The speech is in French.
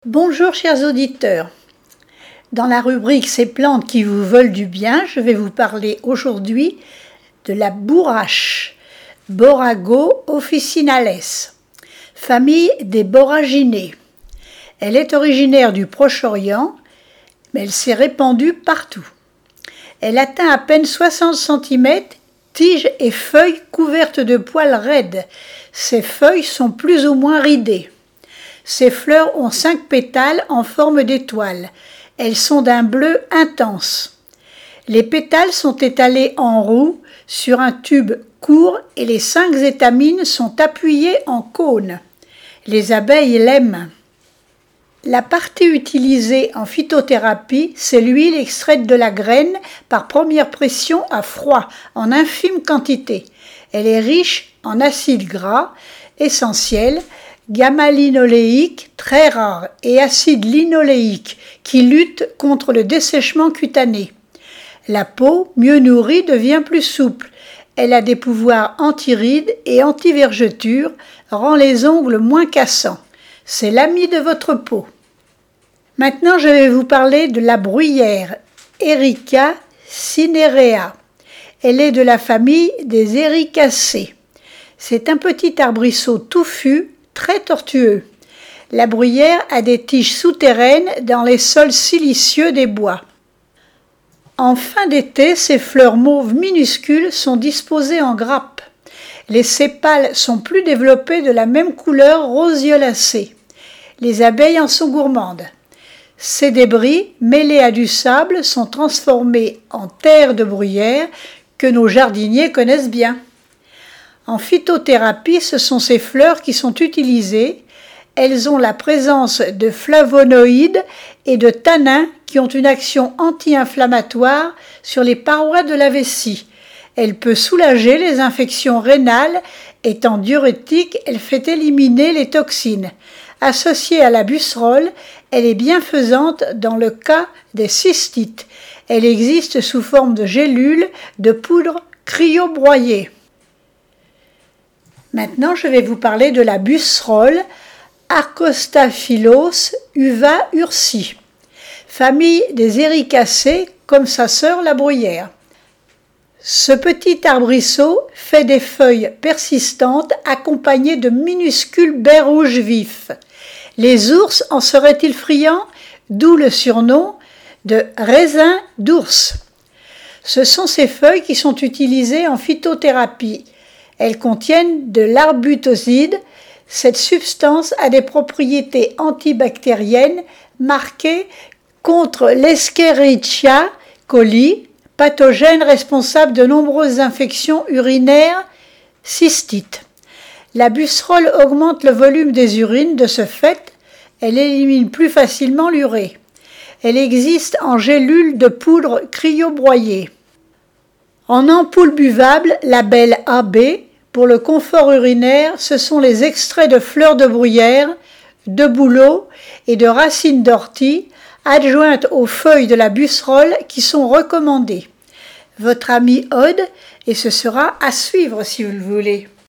Bonjour chers auditeurs, dans la rubrique Ces plantes qui vous veulent du bien, je vais vous parler aujourd'hui de la bourrache, Borago officinales, famille des borraginées. Elle est originaire du Proche-Orient, mais elle s'est répandue partout. Elle atteint à peine 60 cm, tiges et feuilles couvertes de poils raides. Ses feuilles sont plus ou moins ridées. Ces fleurs ont 5 pétales en forme d'étoile. Elles sont d'un bleu intense. Les pétales sont étalés en roue sur un tube court et les 5 étamines sont appuyées en cône. Les abeilles l'aiment. La partie utilisée en phytothérapie, c'est l'huile extraite de la graine par première pression à froid en infime quantité. Elle est riche en acides gras essentiels, gamma-linoléique très rare et acide linoléique qui lutte contre le dessèchement cutané. La peau, mieux nourrie, devient plus souple. Elle a des pouvoirs anti-rides et anti-vergetures, rend les ongles moins cassants. C'est l'ami de votre peau. Maintenant, je vais vous parler de la bruyère, Erica cinerea. Elle est de la famille des Ericacées. C'est un petit arbrisseau touffu, très tortueux. La bruyère a des tiges souterraines dans les sols siliceux des bois. En fin d'été, ses fleurs mauves minuscules sont disposées en grappes. Les sépales sont plus développés de la même couleur rose violacée. Les abeilles en sont gourmandes. Ces débris, mêlés à du sable, sont transformés en terre de bruyère que nos jardiniers connaissent bien. En phytothérapie, ce sont ces fleurs qui sont utilisées. Elles ont la présence de flavonoïdes et de tanins qui ont une action anti-inflammatoire sur les parois de la vessie. Elle peut soulager les infections rénales. Étant diurétique, elle fait éliminer les toxines. Associée à la busserole, elle est bienfaisante dans le cas des cystites. Elle existe sous forme de gélules de poudre cryobroyée. Maintenant, je vais vous parler de la busserole, Arcostaphylos uva ursi, famille des Ericacées comme sa sœur la bruyère. Ce petit arbrisseau fait des feuilles persistantes accompagnées de minuscules baies rouges vifs. Les ours en seraient-ils friands? D'où le surnom de raisin d'ours. Ce sont ces feuilles qui sont utilisées en phytothérapie. Elles contiennent de l'arbutoside. Cette substance a des propriétés antibactériennes marquées contre l'Escherichia coli, pathogène responsable de nombreuses infections urinaires, cystites. La busserole augmente le volume des urines, de ce fait, elle élimine plus facilement l'urée. Elle existe en gélules de poudre cryobroyée. En ampoule buvable, label AB, pour le confort urinaire, ce sont les extraits de fleurs de bruyère, de bouleau et de racines d'ortie, adjointes aux feuilles de la busserole qui sont recommandées. Votre ami Aude, et ce sera à suivre si vous le voulez.